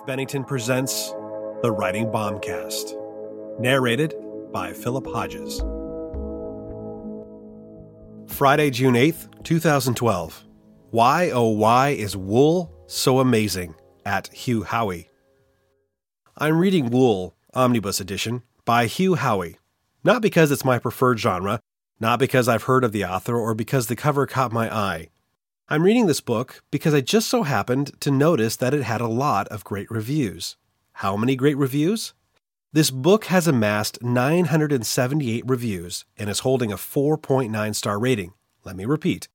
Bennington presents The Writing Bombcast, narrated by Philip Hodges. Friday, June 8th, 2012. Why, oh why is wool so amazing? At Hugh Howey. I'm reading Wool, Omnibus Edition, by Hugh Howey. Not because it's my preferred genre, not because I've heard of the author, or because the cover caught my eye. I'm reading this book because I just so happened to notice that it had a lot of great reviews. How many great reviews? This book has amassed 978 reviews and is holding a 4.9 star rating. Let me repeat,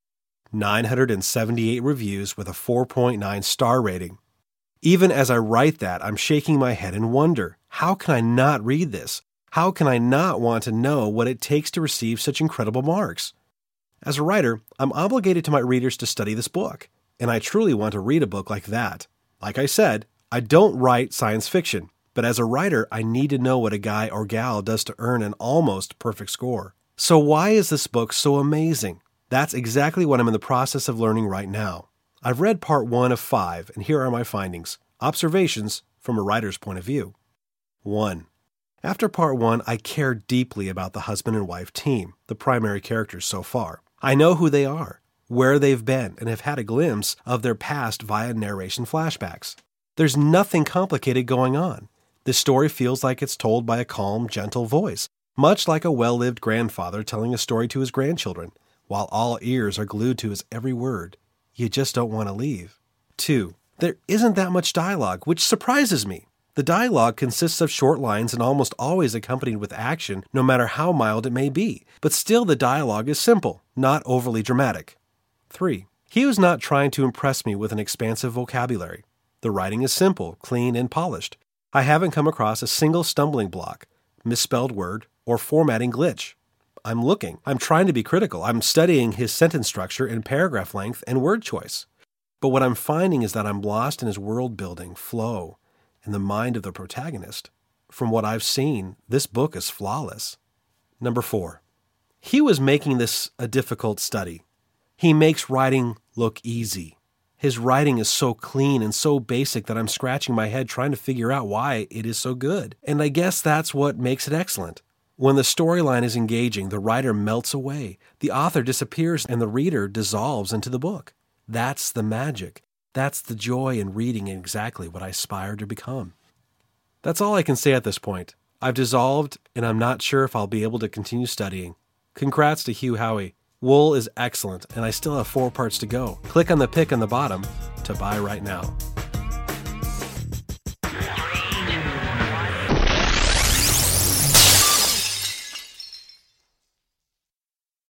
978 reviews with a 4.9 star rating. Even as I write that, I'm shaking my head in wonder. How can I not read this? How can I not want to know what it takes to receive such incredible marks? As a writer, I'm obligated to my readers to study this book, and I truly want to read a book like that. Like I said, I don't write science fiction, but as a writer, I need to know what a guy or gal does to earn an almost perfect score. So why is this book so amazing? That's exactly what I'm in the process of learning right now. I've read part 1 of 5, and here are my findings. Observations from a writer's point of view. 1. After part 1, I care deeply about the husband and wife team, the primary characters so far. I know who they are, where they've been, and have had a glimpse of their past via narration flashbacks. There's nothing complicated going on. This story feels like it's told by a calm, gentle voice, much like a well-lived grandfather telling a story to his grandchildren, while all ears are glued to his every word. You just don't want to leave. 2. There isn't that much dialogue, which surprises me. The dialogue consists of short lines and almost always accompanied with action, no matter how mild it may be. But still the dialogue is simple, not overly dramatic. 3. Hugh's not trying to impress me with an expansive vocabulary. The writing is simple, clean, and polished. I haven't come across a single stumbling block, misspelled word, or formatting glitch. I'm looking. I'm trying to be critical. I'm studying his sentence structure and paragraph length and word choice. But what I'm finding is that I'm lost in his world-building, flow, and the mind of the protagonist. From what I've seen, this book is flawless. 4. Hugh is making this a difficult study. He makes writing look easy. His writing is so clean and so basic that I'm scratching my head trying to figure out why it is so good. And I guess that's what makes it excellent. When the storyline is engaging, the writer melts away, the author disappears, and the reader dissolves into the book. That's the magic. That's the joy in reading exactly what I aspire to become. That's all I can say at this point. I've dissolved, and I'm not sure if I'll be able to continue studying. Congrats to Hugh Howey. Wool is excellent, and I still have 4 parts to go. Click on the pick on the bottom to buy right now.